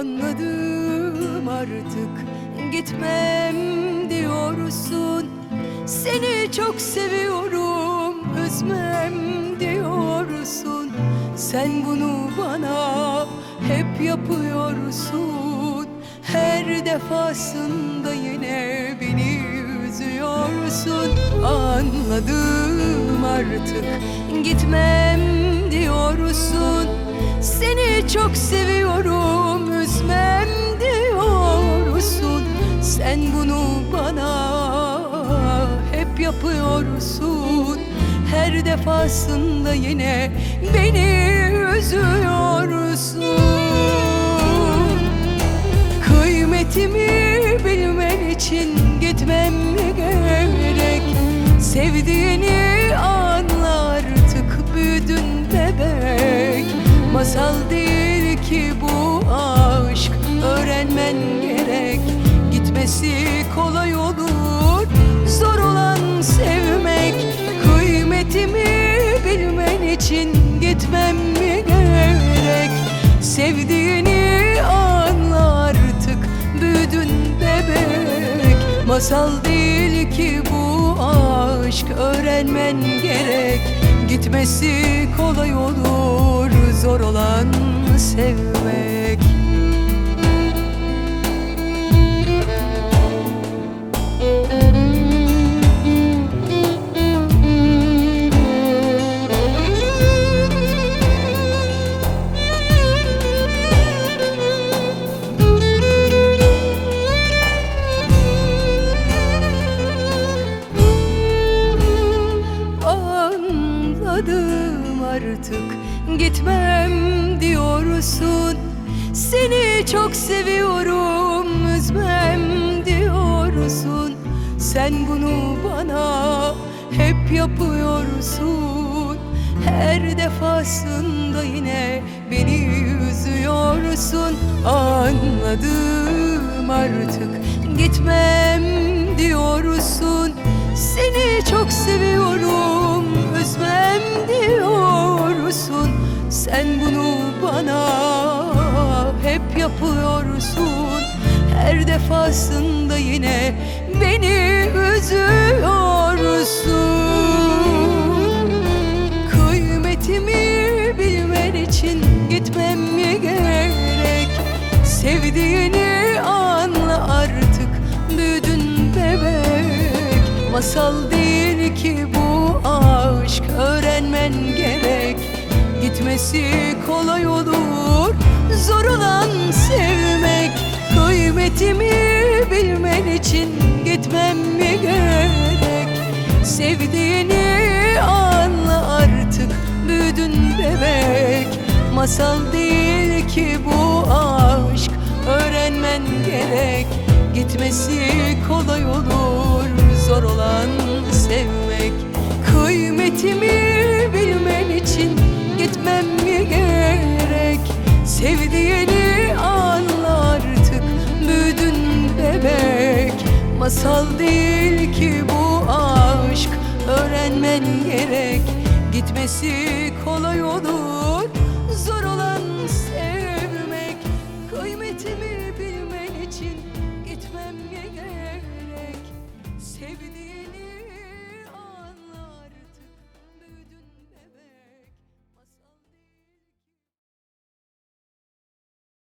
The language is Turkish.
Anladım artık, gitmem diyorsun. Seni çok seviyorum, üzmem diyorsun. Sen bunu bana hep yapıyorsun. Her defasında yine beni üzüyorsun. Anladım artık, gitmem diyorsun. Seni çok seviyorum, üzmem diyorsun. Sen bunu bana hep yapıyorsun. Her defasında yine beni üzüyorsun. Kıymetimi bilmen için gitmem mi gerek? Sevdiğini anla artık, büyüdün bebek. Masal değil ki bu aşk, öğrenmen gerek. Gitmesi kolay olur, zor olan sevmek. Kıymetimi bilmen için gitmem mi gerek? Sevdiğini anla artık, büyüdün bebek. Masal değil ki bu aşk, öğrenmen gerek. Gitmesi kolay olur, zor olan sevmek. Anladım artık, gitmem diyorsun. Seni çok seviyorum, üzmem diyorsun. Sen bunu bana hep yapıyorsun. Her defasında yine beni üzüyorsun. Anladım artık, gitmem diyorsun. Seni çok seviyorum, üzmem diyorsun. Sen bunu bana hep yapıyorsun. Her defasında yine beni üzüyorsun. Kıymetimi bilmen için gitmem mi gerek? Sevdiğini anla artık, büyüdün bebek. Masal değil ki bu aşk, öğrenmen gerek. Gitmesi kolay olur, zor olan sevmek. Kıymetimi bilmen için gitmem mi gerek? Sevdiğini anla artık, büyüdün bebek. Masal değil ki bu aşk, öğrenmen gerek. Gitmesi kolay olur, zor olan sevmek. Kıymetimi bilmen için gitmem mi gerek? Sevdiğini anla artık, büyüdün bebek. Masal değil ki bu aşk, öğrenmen gerek. Gitmesi kolay olur,